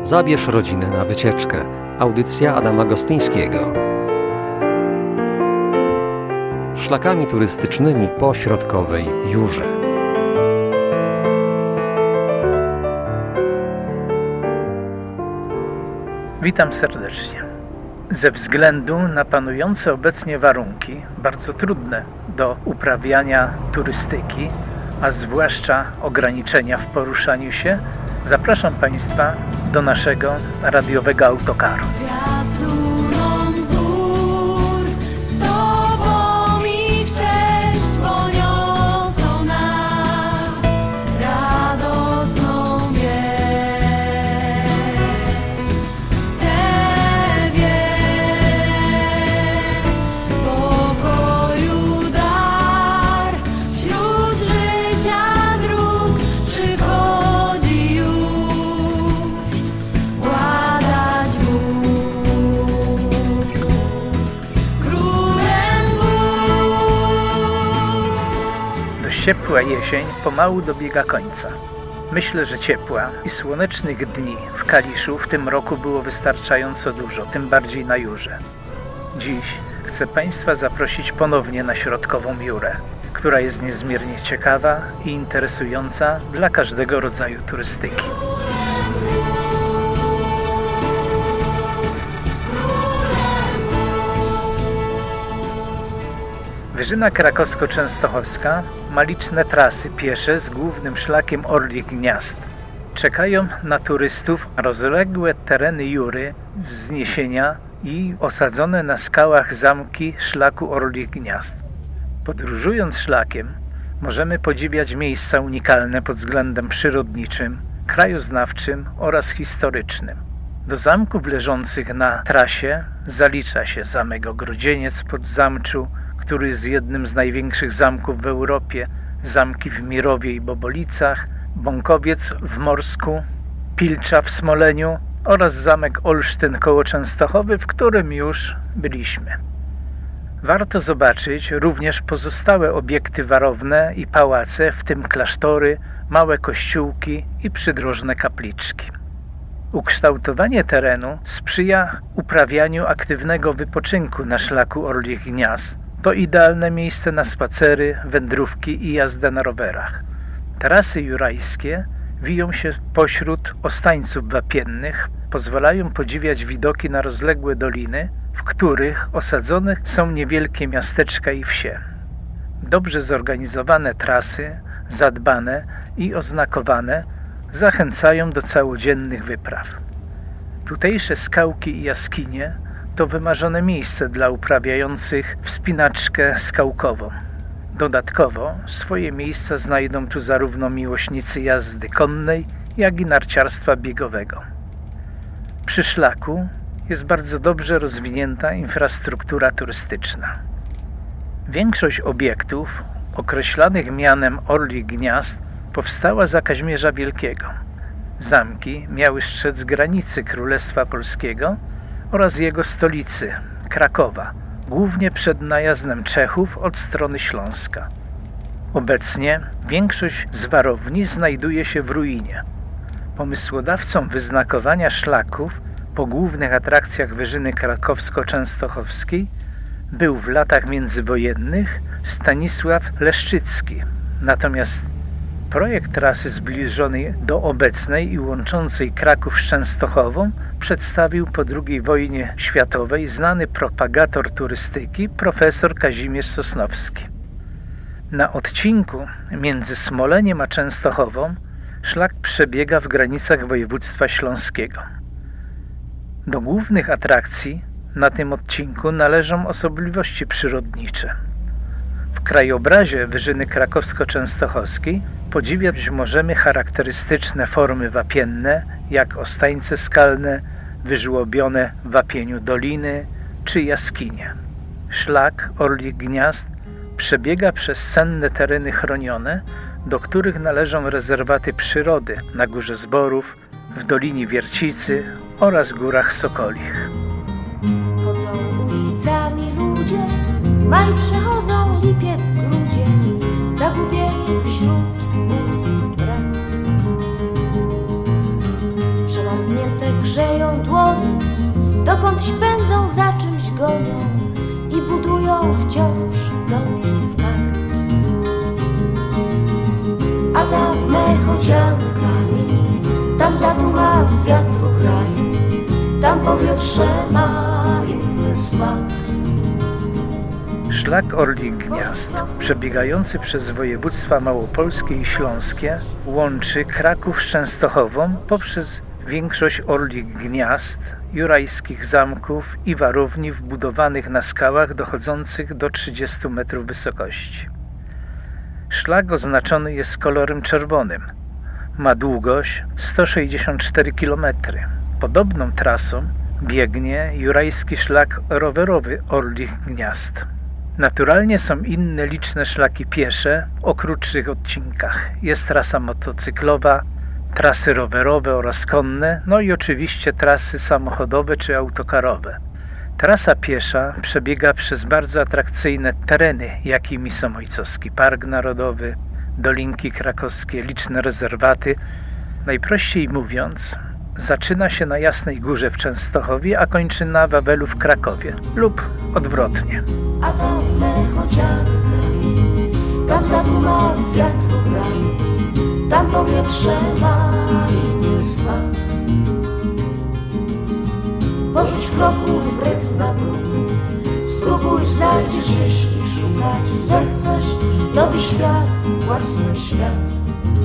Zabierz rodzinę na wycieczkę. Audycja Adama Gostyńskiego. Szlakami turystycznymi po środkowej Jurze. Witam serdecznie. Ze względu na panujące obecnie warunki, bardzo trudne do uprawiania turystyki, a zwłaszcza ograniczenia w poruszaniu się, zapraszam Państwa do naszego radiowego autokaru. Ciepła jesień pomału dobiega końca. Myślę, że ciepła i słonecznych dni w Kaliszu w tym roku było wystarczająco dużo, tym bardziej na Jurze. Dziś chcę Państwa zaprosić ponownie na środkową Jurę, która jest niezmiernie ciekawa i interesująca dla każdego rodzaju turystyki. Wyżyna krakowsko-częstochowska ma liczne trasy piesze z głównym szlakiem Orlich Gniazd. Czekają na turystów rozległe tereny Jury, wzniesienia i osadzone na skałach zamki szlaku Orlich Gniazd. Podróżując szlakiem możemy podziwiać miejsca unikalne pod względem przyrodniczym, krajoznawczym oraz historycznym. Do zamków leżących na trasie zalicza się zamek Ogrodzieniec pod Zamczu, który jest jednym z największych zamków w Europie, zamki w Mirowie i Bobolicach, Bąkowiec w Morsku, Pilcza w Smoleniu oraz zamek Olsztyn koło Częstochowy, w którym już byliśmy. Warto zobaczyć również pozostałe obiekty warowne i pałace, w tym klasztory, małe kościółki i przydrożne kapliczki. Ukształtowanie terenu sprzyja uprawianiu aktywnego wypoczynku na szlaku Orlich Gniazd. To idealne miejsce na spacery, wędrówki i jazdę na rowerach. Trasy jurajskie wiją się pośród ostańców wapiennych, pozwalają podziwiać widoki na rozległe doliny, w których osadzone są niewielkie miasteczka i wsie. Dobrze zorganizowane trasy, zadbane i oznakowane, zachęcają do całodziennych wypraw. Tutejsze skałki i jaskinie to wymarzone miejsce dla uprawiających wspinaczkę skałkową. Dodatkowo swoje miejsca znajdą tu zarówno miłośnicy jazdy konnej, jak i narciarstwa biegowego. Przy szlaku jest bardzo dobrze rozwinięta infrastruktura turystyczna. Większość obiektów określanych mianem Orlich Gniazd powstała za Kazimierza Wielkiego. Zamki miały strzec granicy Królestwa Polskiego oraz jego stolicy, Krakowa, głównie przed najazdem Czechów od strony Śląska. Obecnie większość z warowni znajduje się w ruinie. Pomysłodawcą wyznakowania szlaków po głównych atrakcjach Wyżyny krakowsko-częstochowskiej był w latach międzywojennych Stanisław Leszczycki. Natomiast projekt trasy zbliżonej do obecnej i łączącej Kraków z Częstochową przedstawił po II wojnie światowej znany propagator turystyki profesor Kazimierz Sosnowski. Na odcinku między Smoleniem a Częstochową szlak przebiega w granicach województwa śląskiego. Do głównych atrakcji na tym odcinku należą osobliwości przyrodnicze. W krajobrazie Wyżyny krakowsko-częstochowskiej podziwiać możemy charakterystyczne formy wapienne, jak ostańce skalne, wyżłobione w wapieniu doliny czy jaskinie. Szlak Orlich Gniazd przebiega przez senne tereny chronione, do których należą rezerwaty przyrody na Górze Zborów, w Dolinie Wiercicy oraz Górach Sokolich. Chodzą ulicami ludzie, maj przechodzą, lipiec, grudzień, zagubieni wśród ulic bram. Przemarznięte tam w mech odziany kamień, tam zaduma wiatru kraju, tam powietrze ma inny smak. Szlak Orlich Gniazd, przebiegający przez województwa małopolskie i śląskie, łączy Kraków z Częstochową poprzez większość Orlich Gniazd, jurajskich zamków i warowni wbudowanych na skałach dochodzących do 30 metrów wysokości. Szlak oznaczony jest kolorem czerwonym. Ma długość 164 km. Podobną trasą biegnie jurajski szlak rowerowy Orlich Gniazd. Naturalnie są inne liczne szlaki piesze o krótszych odcinkach. Jest trasa motocyklowa, trasy rowerowe oraz konne, no i oczywiście trasy samochodowe czy autokarowe. Trasa piesza przebiega przez bardzo atrakcyjne tereny, jakimi są Ojcowski Park Narodowy, Dolinki Krakowskie, liczne rezerwaty. Najprościej mówiąc, zaczyna się na Jasnej Górze w Częstochowie, a kończy na Wawelu w Krakowie lub odwrotnie. A tam w mech odziany kraj, tam zaduma wiatru kraju, tam powietrze ma inny smak. Porzuć kroków w rytm na bruku, spróbuj, znajdziesz, jeśli szukać zechcesz. Nowy świat, własny świat.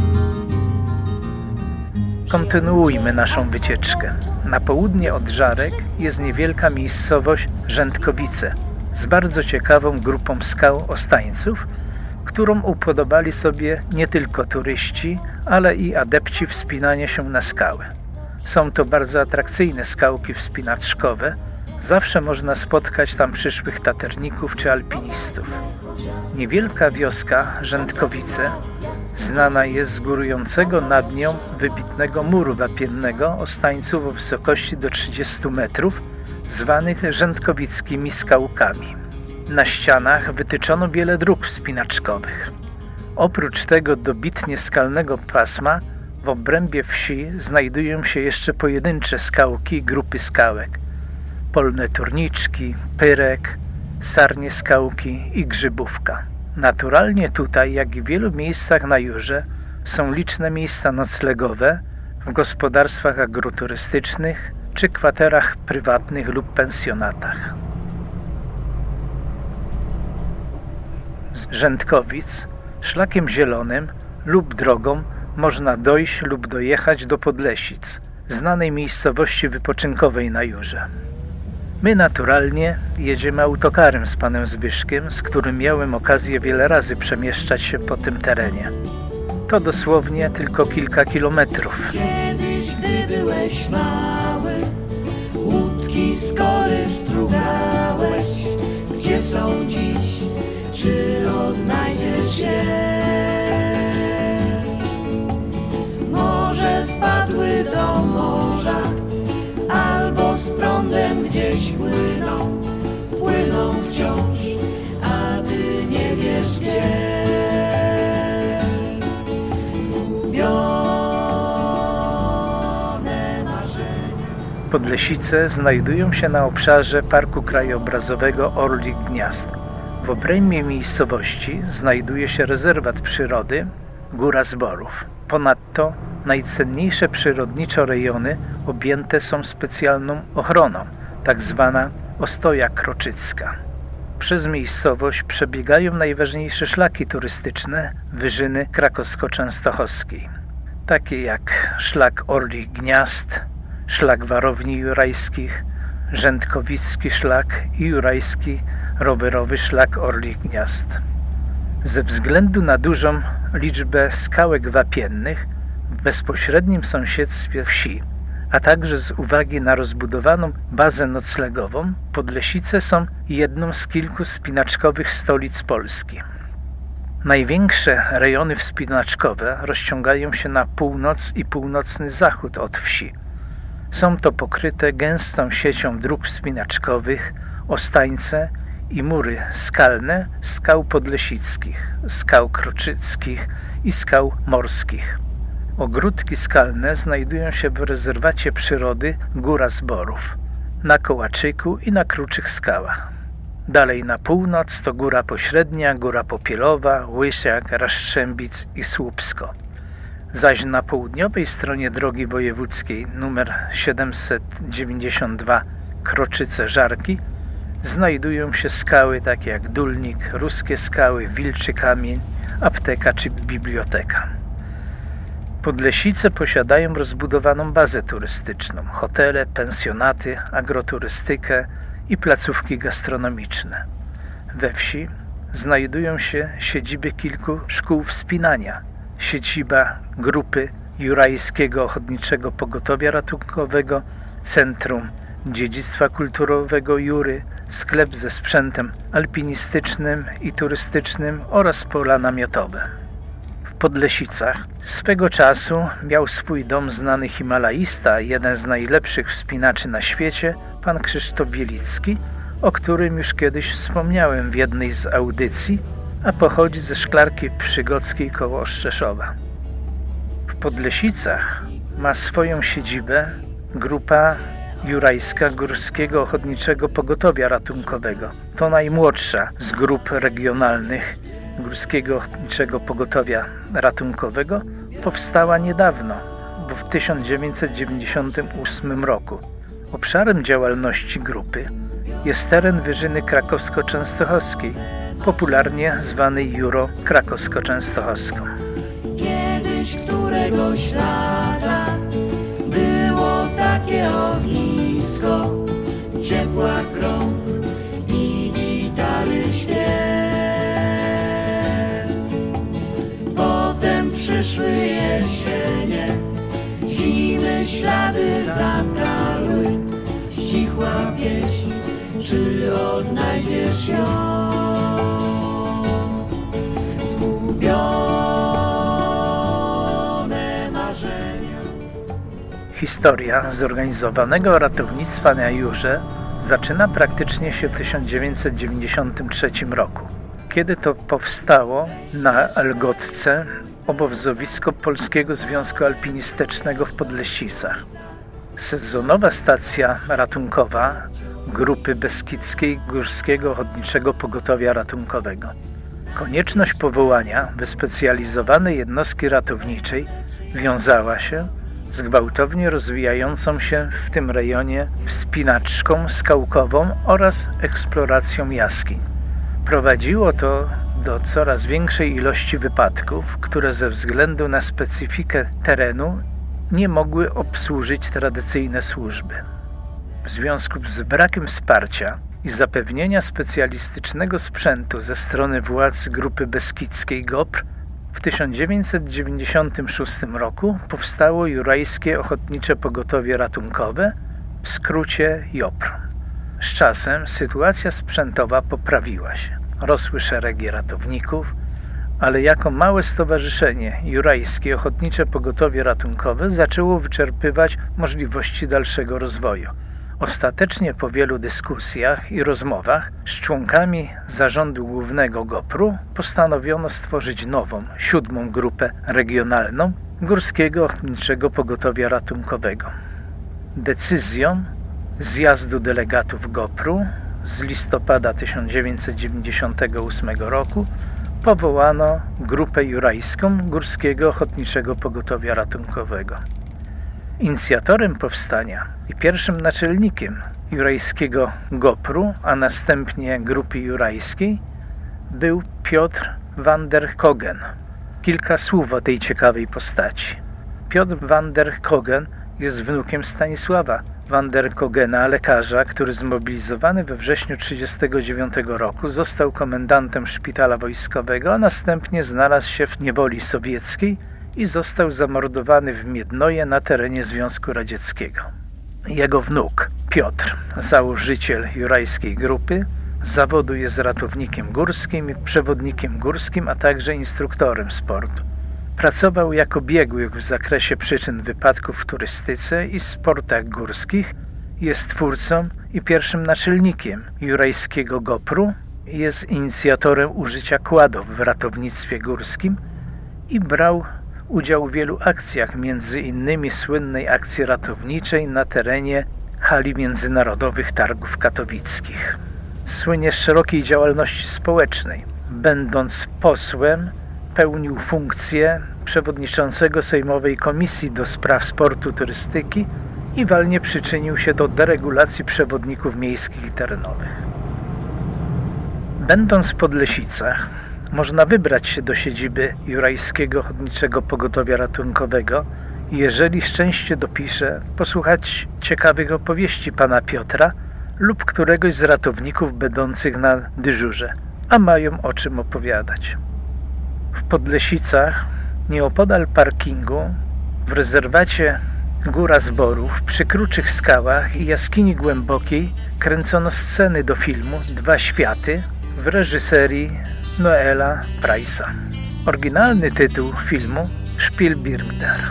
Kontynuujmy naszą wycieczkę. Na południe od Żarek jest niewielka miejscowość Rzędkowice z bardzo ciekawą grupą skał Ostańców, którą upodobali sobie nie tylko turyści, ale i adepci wspinania się na skały. Są to bardzo atrakcyjne skałki wspinaczkowe. Zawsze można spotkać tam przyszłych taterników czy alpinistów. Niewielka wioska Rzędkowice znana jest z górującego nad nią wybitnego muru wapiennego Ostańców o wysokości do 30 metrów, zwanych rzędkowickimi skałkami. Na ścianach wytyczono wiele dróg wspinaczkowych. Oprócz tego dobitnie skalnego pasma w obrębie wsi znajdują się jeszcze pojedyncze skałki i grupy skałek. Polne Turniczki, Pyrek, Sarnie Skałki i Grzybówka. Naturalnie tutaj, jak i w wielu miejscach na Jurze, są liczne miejsca noclegowe w gospodarstwach agroturystycznych czy kwaterach prywatnych lub pensjonatach. Z Rzędkowic szlakiem zielonym lub drogą można dojść lub dojechać do Podlesic, znanej miejscowości wypoczynkowej na Jurze. My naturalnie jedziemy autokarem z panem Zbyszkiem, z którym miałem okazję wiele razy przemieszczać się po tym terenie. To dosłownie tylko kilka kilometrów. Kiedyś, gdy byłeś mały, łódki z kory strugałeś. Gdzie są dziś? Czy odnajdziesz je? Może wpadły do morza, albo z prądem gdzieś płyną wciąż, a ty nie wiesz gdzie. Zgubione marzenia. Podlesice znajdują się na obszarze Parku Krajobrazowego Orlich Gniazd. W obrębie miejscowości znajduje się rezerwat przyrody Góra Zborów. Ponadto najcenniejsze przyrodniczo rejony objęte są specjalną ochroną, tak zwana Ostoja Kroczycka. Przez miejscowość przebiegają najważniejsze szlaki turystyczne wyżyny krakowsko-częstochowskiej, takie jak szlak Orlich Gniazd, szlak warowni jurajskich, Rzędkowicki szlak i jurajski rowerowy szlak Orlich Gniazd. Ze względu na dużą liczbę skałek wapiennych w bezpośrednim sąsiedztwie wsi, a także z uwagi na rozbudowaną bazę noclegową, Podlesice są jedną z kilku wspinaczkowych stolic Polski. Największe rejony wspinaczkowe rozciągają się na północ i północny zachód od wsi. Są to pokryte gęstą siecią dróg wspinaczkowych, Ostańce i mury skalne skał podlesickich, skał kroczyckich i skał morskich. Ogródki skalne znajdują się w rezerwacie przyrody Góra Zborów, na Kołaczyku i na Kruczych Skałach. Dalej na północ to Góra Pośrednia, Góra Popielowa, Łysiak, Rastrzębic i Słupsko. zaś na południowej stronie drogi wojewódzkiej nr 792 Kroczyce-Żarki znajdują się skały takie jak Dulnik, Ruskie Skały, Wilczy Kamień, apteka czy biblioteka. Podlesice posiadają rozbudowaną bazę turystyczną, hotele, pensjonaty, agroturystykę i placówki gastronomiczne. We wsi znajdują się siedziby kilku szkół wspinania, siedziba grupy Jurajskiego Ochotniczego Pogotowia Ratunkowego, Centrum Dziedzictwa Kulturowego Jury, sklep ze sprzętem alpinistycznym i turystycznym oraz pola namiotowe. W Podlesicach swego czasu miał swój dom znany himalaista, jeden z najlepszych wspinaczy na świecie, pan Krzysztof Wielicki, o którym już kiedyś wspomniałem w jednej z audycji, a pochodzi ze Szklarki Przygockiej koło Ostrzeszowa. W Podlesicach ma swoją siedzibę grupa Jurajska Górskiego Ochotniczego Pogotowia Ratunkowego. To najmłodsza z grup regionalnych Górskiego Ochotniczego Pogotowia Ratunkowego. Powstała niedawno, bo w 1998 roku. Obszarem działalności grupy jest teren Wyżyny Krakowsko-Częstochowskiej, popularnie zwany Jurą Krakowsko-Częstochowską. Kiedyś któregoś lata było takie ognisko, ciepła krąg i gitary śpiew. Potem przyszły jesienie, zimy ślady zatarły, ścichła pieśń, czy odnajdziesz ją? Zgubione marzenia. Historia zorganizowanego ratownictwa na Jurze zaczyna praktycznie się w 1993 roku, kiedy to powstało na Elgotce obozowisko Polskiego Związku Alpinistycznego w Podlesicach. Sezonowa stacja ratunkowa Grupy Beskidzkiej Górskiego Ochotniczego Pogotowia Ratunkowego. Konieczność powołania wyspecjalizowanej jednostki ratowniczej wiązała się z gwałtownie rozwijającą się w tym rejonie wspinaczką skałkową oraz eksploracją jaskiń. Prowadziło to do coraz większej ilości wypadków, które ze względu na specyfikę terenu nie mogły obsłużyć tradycyjne służby. W związku z brakiem wsparcia i zapewnienia specjalistycznego sprzętu ze strony władz Grupy Beskidzkiej GOPR w 1996 roku powstało Jurajskie Ochotnicze Pogotowie Ratunkowe, w skrócie JOPR. Z czasem sytuacja sprzętowa poprawiła się. Rosły szeregi ratowników, ale jako małe stowarzyszenie Jurajskie Ochotnicze Pogotowie Ratunkowe zaczęło wyczerpywać możliwości dalszego rozwoju. Ostatecznie po wielu dyskusjach i rozmowach z członkami zarządu głównego GOPR-u postanowiono stworzyć nową, 7. grupę regionalną Górskiego Ochotniczego Pogotowia Ratunkowego. Decyzją zjazdu delegatów GOPR-u z listopada 1998 roku powołano Grupę Jurajską Górskiego Ochotniczego Pogotowia Ratunkowego. Inicjatorem powstania i pierwszym naczelnikiem Jurajskiego GOPR-u, a następnie Grupy Jurajskiej, był Piotr van der Kogen. Kilka słów o tej ciekawej postaci. Piotr van der Kogen jest wnukiem Stanisława van der Kogena, lekarza, który zmobilizowany we wrześniu 1939 roku został komendantem szpitala wojskowego, a następnie znalazł się w niewoli sowieckiej i został zamordowany w Miednoje na terenie Związku Radzieckiego. Jego wnuk, Piotr, założyciel Jurajskiej Grupy, z zawodu jest ratownikiem górskim i przewodnikiem górskim, a także instruktorem sportu. Pracował jako biegły w zakresie przyczyn wypadków w turystyce i sportach górskich, jest twórcą i pierwszym naczelnikiem Jurajskiego GOPR-u, jest inicjatorem użycia kładów w ratownictwie górskim i brał udział w wielu akcjach, między innymi słynnej akcji ratowniczej na terenie hali międzynarodowych targów katowickich. Słynie z szerokiej działalności społecznej. Będąc posłem pełnił funkcję przewodniczącego Sejmowej Komisji do Spraw Sportu, Turystyki i walnie przyczynił się do deregulacji przewodników miejskich i terenowych. Będąc w Podlesicach, można wybrać się do siedziby Jurajskiego Ochotniczego Pogotowia Ratunkowego i jeżeli szczęście dopisze, posłuchać ciekawych opowieści pana Piotra lub któregoś z ratowników będących na dyżurze, a mają o czym opowiadać. W Podlesicach, nieopodal parkingu, w rezerwacie Góra Zborów, przy kruczych skałach i jaskini głębokiej kręcono sceny do filmu Dwa światy w reżyserii Noela Price'a. Oryginalny tytuł filmu Spielberger.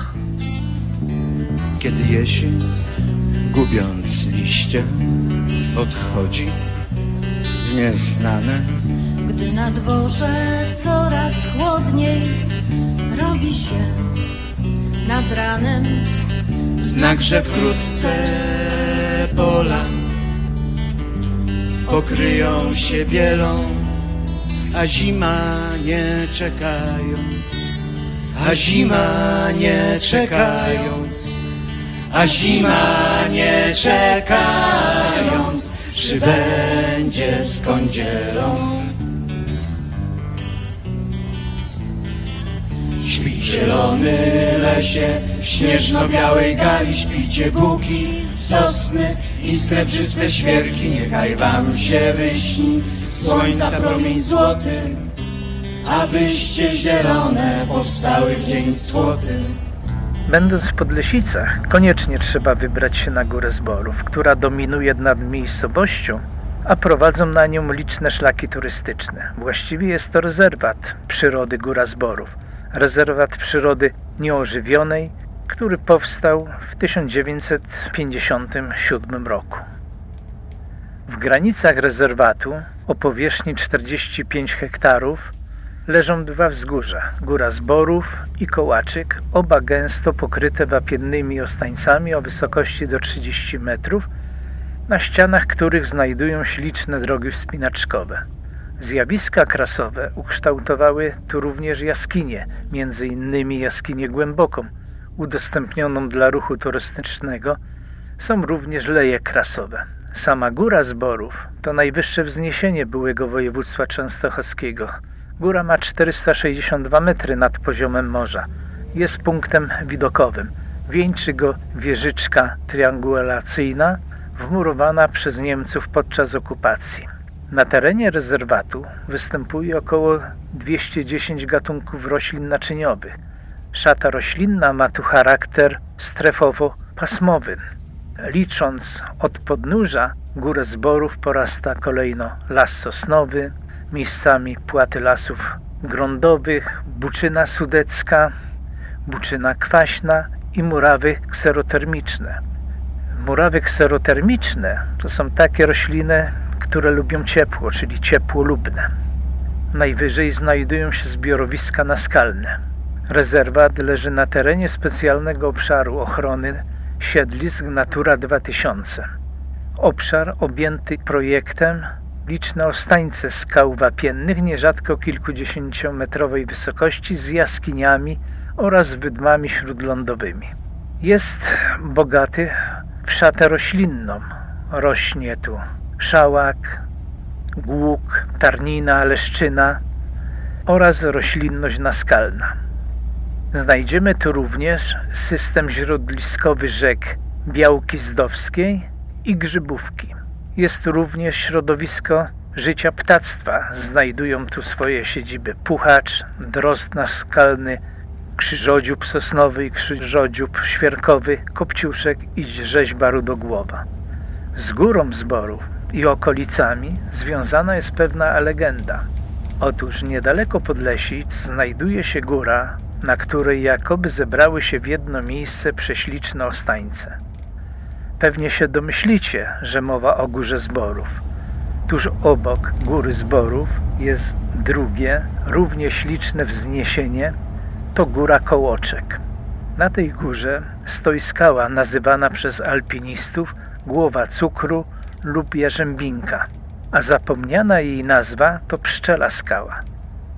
Kiedy jesień, gubiąc liście, odchodzi w nieznane. Gdy na dworze coraz chłodniej robi się nad ranem, Znak, że wkrótce pola pokryją się bielą, a zima nie czekając, a zima nie czekając, a zima nie czekając, przybędzie z kądzielą. Śpi w zielony lesie, w śnieżno-białej gali śpicie buki, sosny i srebrzyste świerki. Niechaj wam się wyśni słońca promień złoty, abyście zielone powstały w dzień słoty. Będąc w Podlesicach, koniecznie trzeba wybrać się na Górę Zborów, która dominuje nad miejscowością, a prowadzą na nią liczne szlaki turystyczne. Właściwie jest to rezerwat przyrody Góra Zborów. Rezerwat przyrody nieożywionej, który powstał w 1957 roku. W granicach rezerwatu o powierzchni 45 hektarów leżą dwa wzgórza, Góra Zborów i Kołaczyk, oba gęsto pokryte wapiennymi ostańcami o wysokości do 30 metrów, na ścianach których znajdują się liczne drogi wspinaczkowe. Zjawiska krasowe ukształtowały tu również jaskinie, między innymi jaskinię Głęboką, udostępnioną dla ruchu turystycznego. Są również leje krasowe. Sama Góra Zborów to najwyższe wzniesienie byłego województwa częstochowskiego. Góra ma 462 metry nad poziomem morza. Jest punktem widokowym. Wieńczy go wieżyczka triangulacyjna, wmurowana przez Niemców podczas okupacji. Na terenie rezerwatu występuje około 210 gatunków roślin naczyniowych. Szata roślinna ma tu charakter strefowo-pasmowy. Licząc od podnóża Górę Zborów porasta kolejno las sosnowy, miejscami płaty lasów grądowych, buczyna sudecka, buczyna kwaśna i murawy kserotermiczne. Murawy kserotermiczne to są takie rośliny, które lubią ciepło, czyli ciepłolubne. Najwyżej znajdują się zbiorowiska naskalne. Rezerwat leży na terenie specjalnego obszaru ochrony siedlisk Natura 2000. Obszar objęty projektem liczne ostańce skał wapiennych, nierzadko kilkudziesięciometrowej wysokości, z jaskiniami oraz wydmami śródlądowymi. Jest bogaty w szatę roślinną. Rośnie tu szałak, głuk, tarnina, leszczyna oraz roślinność naskalna. Znajdziemy tu również system źródliskowy rzek Białki Zdowskiej i Grzybówki. Jest tu również środowisko życia ptactwa. Znajdują tu swoje siedziby puchacz, drozd naskalny, krzyżodziób sosnowy i krzyżodziób świerkowy, kopciuszek i rzeźba rudogłowa. Z Górą Zborów i okolicami związana jest pewna legenda. Otóż niedaleko Podlesic znajduje się góra, na której jakoby zebrały się w jedno miejsce prześliczne ostańce. Pewnie się domyślicie, że mowa o Górze Zborów. Tuż obok Góry Zborów jest drugie, równie śliczne wzniesienie, to Góra Kołoczek. Na tej górze stoi skała nazywana przez alpinistów Głowa Cukru lub Jarzębinka, a zapomniana jej nazwa to Pszczela Skała.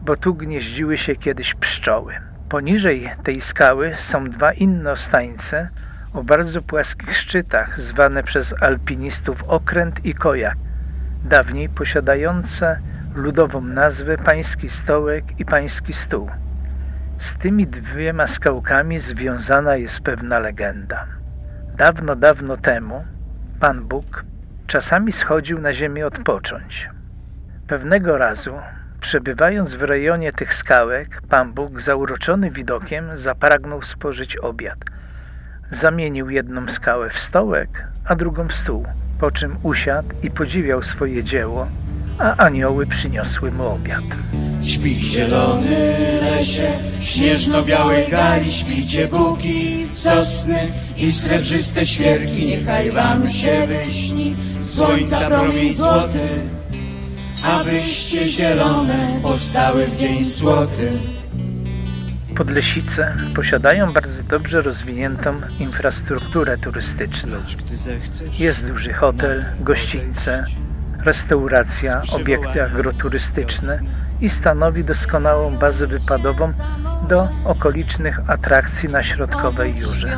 bo tu gnieździły się kiedyś pszczoły. Poniżej tej skały są dwa inne ostańce o bardzo płaskich szczytach, zwane przez alpinistów Okręt i Kojak, dawniej posiadające ludową nazwę Pański Stołek i Pański Stół. Z tymi dwiema skałkami związana jest pewna legenda. Dawno, dawno temu Pan Bóg czasami schodził na ziemię odpocząć. Pewnego razu, przebywając w rejonie tych skałek, Pan Bóg, zauroczony widokiem, zapragnął spożyć obiad. Zamienił jedną skałę w stołek, a drugą w stół, po czym usiadł i podziwiał swoje dzieło, a anioły przyniosły mu obiad. Śpi zielony lesie, w śnieżno-białej gali śpicie buki, sosny i srebrzyste świerki. Niechaj wam się wyśni słońca promień złoty, abyście zielone powstały w dzień słoty. Podlesice posiadają bardzo dobrze rozwiniętą infrastrukturę turystyczną. Jest duży hotel, gościńce, restauracja, obiekty agroturystyczne i stanowi doskonałą bazę wypadową do okolicznych atrakcji na Środkowej Jurze.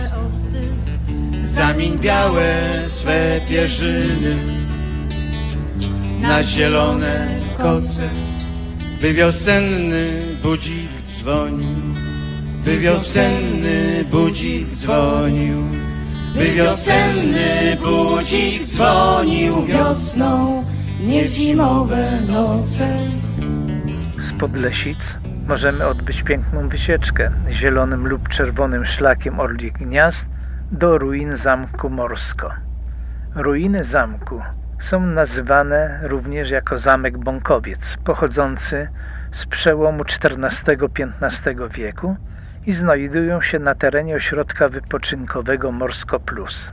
Zamień białe swe pierzyny na zielone koce, by wiosenny budzik dzwonił, by wiosenny budzik dzwonił, by wiosenny budzik dzwonił wiosną, nie w zimowe noce. Z Podlesic możemy odbyć piękną wycieczkę zielonym lub czerwonym szlakiem Orlich Gniazd do ruin zamku Morsko. Ruiny zamku są nazywane również jako Zamek Bąkowiec, pochodzący z przełomu XIV-XV wieku i znajdują się na terenie ośrodka wypoczynkowego Morsko Plus.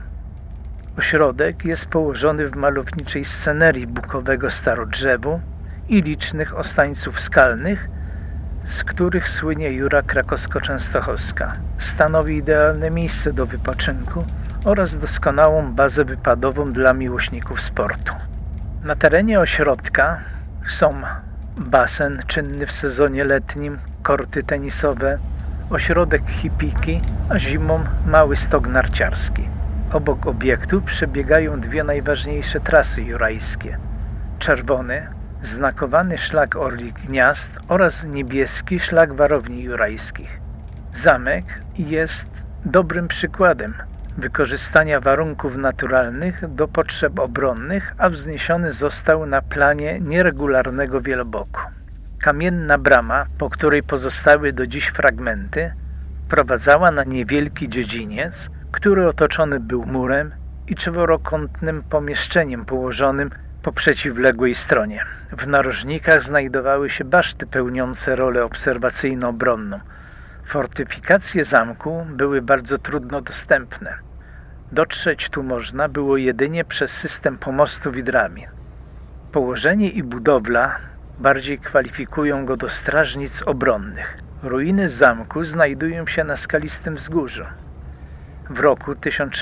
Ośrodek jest położony w malowniczej scenerii bukowego starodrzewu i licznych ostańców skalnych, z których słynie Jura Krakowsko-Częstochowska. Stanowi idealne miejsce do wypoczynku oraz doskonałą bazę wypadową dla miłośników sportu. Na terenie ośrodka są basen czynny w sezonie letnim, korty tenisowe, ośrodek hipiki, a zimą mały stok narciarski. Obok obiektu przebiegają dwie najważniejsze trasy jurajskie. Czerwony, znakowany szlak Orlich Gniazd oraz niebieski szlak Warowni Jurajskich. Zamek jest dobrym przykładem wykorzystania warunków naturalnych do potrzeb obronnych, a wzniesiony został na planie nieregularnego wieloboku. Kamienna brama, po której pozostały do dziś fragmenty, prowadzała na niewielki dziedziniec, który otoczony był murem i czworokątnym pomieszczeniem położonym po przeciwległej stronie. W narożnikach znajdowały się baszty pełniące rolę obserwacyjno-obronną. Fortyfikacje zamku były bardzo trudno dostępne. Dotrzeć tu można było jedynie przez system pomostów i drabin. Położenie i budowla bardziej kwalifikują go do strażnic obronnych. Ruiny zamku znajdują się na skalistym wzgórzu. W roku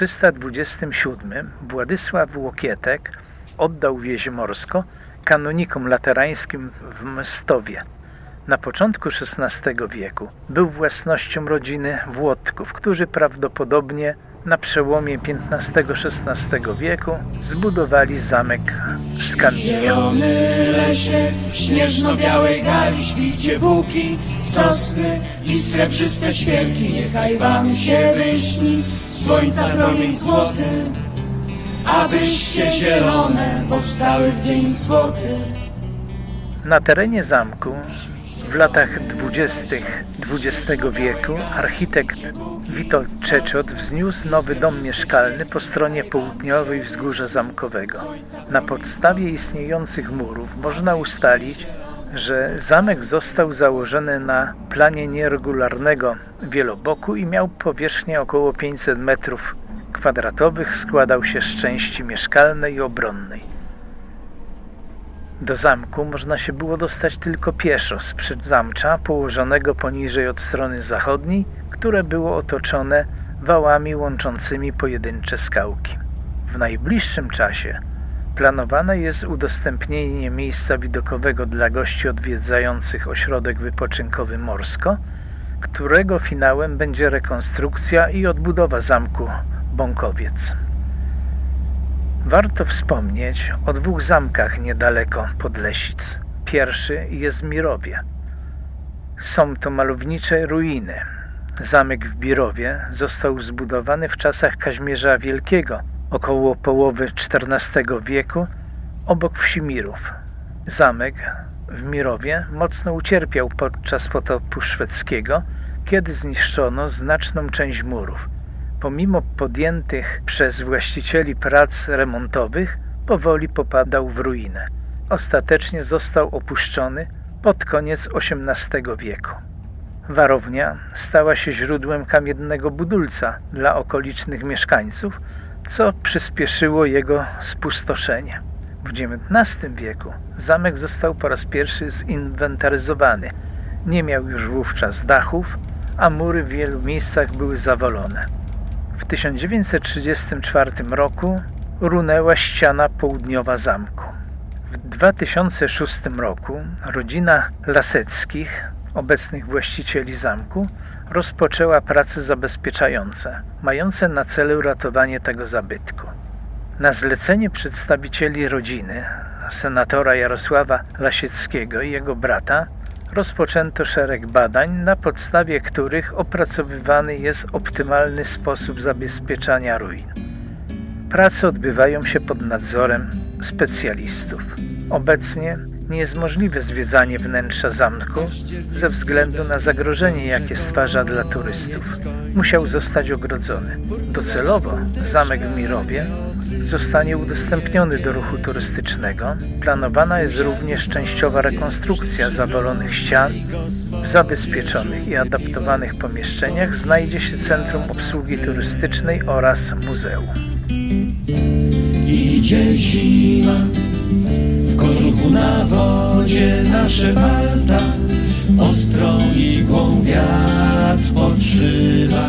1327 Władysław Łokietek oddał wieś Morsko kanonikom laterańskim w Mstowie. Na początku XVI wieku był własnością rodziny Włodków, którzy prawdopodobnie na przełomie XV-XVI wieku zbudowali zamek z kamienia. Zielony lesie, w śnieżno-białej gali śpicie buki, sosny i srebrzyste świerki. Niechaj wam się wyśni słońca promień złoty, abyście zielone powstały w dzień słoty. Na terenie zamku w latach 20. XX wieku architekt Witold Czeczot wzniósł nowy dom mieszkalny po stronie południowej wzgórza zamkowego. Na podstawie istniejących murów można ustalić, że zamek został założony na planie nieregularnego wieloboku i miał powierzchnię około 500 m2, składał się z części mieszkalnej i obronnej. Do zamku można się było dostać tylko pieszo z przedzamcza położonego poniżej od strony zachodniej, które było otoczone wałami łączącymi pojedyncze skałki. W najbliższym czasie Planowane jest udostępnienie miejsca widokowego dla gości odwiedzających ośrodek wypoczynkowy Morsko, którego finałem będzie rekonstrukcja i odbudowa zamku Bąkowiec. Warto wspomnieć o 2 zamkach niedaleko Podlesic. Pierwszy jest w Mirowie. Są to malownicze ruiny. Zamek w Birowie został zbudowany w czasach Kazimierza Wielkiego, około połowy XIV wieku, obok wsi Mirów. Zamek w Mirowie mocno ucierpiał podczas potopu szwedzkiego, kiedy zniszczono znaczną część murów. Pomimo podjętych przez właścicieli prac remontowych, powoli popadał w ruinę. Ostatecznie został opuszczony pod koniec XVIII wieku. Warownia stała się źródłem kamiennego budulca dla okolicznych mieszkańców, co przyspieszyło jego spustoszenie. W XIX wieku zamek został po raz pierwszy zinwentaryzowany. Nie miał już wówczas dachów, a mury w wielu miejscach były zawalone. W 1934 roku runęła ściana południowa zamku. W 2006 roku rodzina Laseckich, obecnych właścicieli zamku, rozpoczęła prace zabezpieczające, mające na celu ratowanie tego zabytku. Na zlecenie przedstawicieli rodziny, senatora Jarosława Lasieckiego i jego brata, rozpoczęto szereg badań, na podstawie których opracowywany jest optymalny sposób zabezpieczania ruin. Prace odbywają się pod nadzorem specjalistów. Obecnie nie jest możliwe zwiedzanie wnętrza zamku ze względu na zagrożenie, jakie stwarza dla turystów. Musiał zostać ogrodzony. Docelowo zamek w Mirowie zostanie udostępniony do ruchu turystycznego. Planowana jest również częściowa rekonstrukcja zawalonych ścian. W zabezpieczonych i adaptowanych pomieszczeniach znajdzie się Centrum Obsługi Turystycznej oraz muzeum. Idzie zima, w kożuchu na wodzie nasze balta, ostrą igłą wiatr podszywa.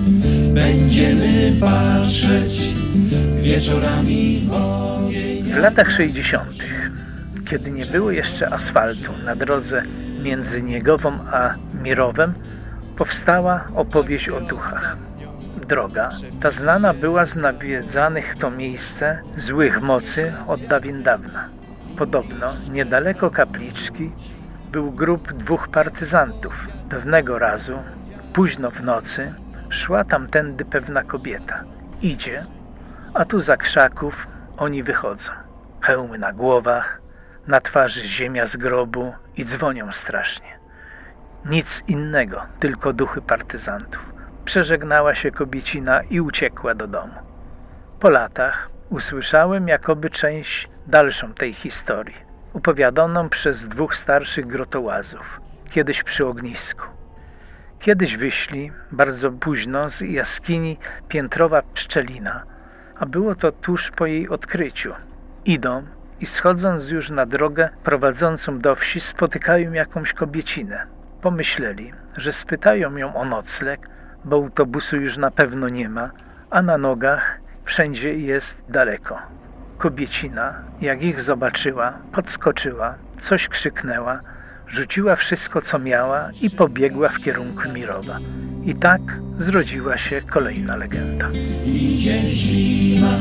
Będziemy patrzeć wieczorami w ogień. W latach 60., kiedy nie było jeszcze asfaltu na drodze między Niegową a Mirowem, powstała opowieść o duchach. Droga ta znana była z nawiedzanych to miejsce złych mocy od dawien dawna. Podobno niedaleko kapliczki był grób 2 partyzantów. Pewnego razu, późno w nocy, szła tamtędy pewna kobieta. Idzie, a tu za krzaków oni wychodzą. Hełmy na głowach, na twarzy ziemia z grobu i dzwonią strasznie. Nic innego, tylko duchy partyzantów. Przeżegnała się kobiecina i uciekła do domu. Po latach usłyszałem jakoby część dalszą tej historii, opowiadaną przez 2 starszych grotołazów, kiedyś przy ognisku. Kiedyś wyszli, bardzo późno, z jaskini piętrowa pszczelina, a było to tuż po jej odkryciu. Idą i schodząc już na drogę prowadzącą do wsi, spotykają jakąś kobiecinę. Pomyśleli, że spytają ją o nocleg, bo autobusu już na pewno nie ma, a na nogach wszędzie jest daleko. Kobiecina, jak ich zobaczyła, podskoczyła, coś krzyknęła, rzuciła wszystko, co miała i pobiegła w kierunku Mirowa. I tak zrodziła się kolejna legenda. Idzie zima,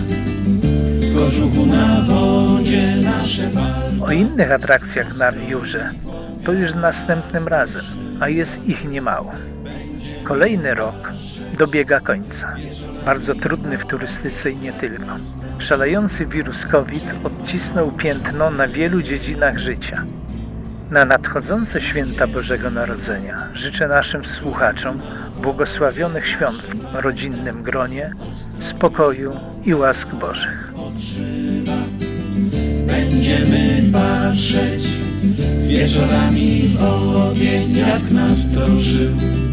w kożuchu na wodzie nasze balta. O innych atrakcjach na Jurze to już następnym razem, a jest ich niemało. Kolejny rok dobiega końca. Bardzo trudny w turystyce i nie tylko. Szalejący wirus COVID odcisnął piętno na wielu dziedzinach życia. Na nadchodzące święta Bożego Narodzenia życzę naszym słuchaczom błogosławionych świąt w rodzinnym gronie, spokoju i łask Bożych. Będziemy patrzeć wieczorami w ogień, jak nas to żył.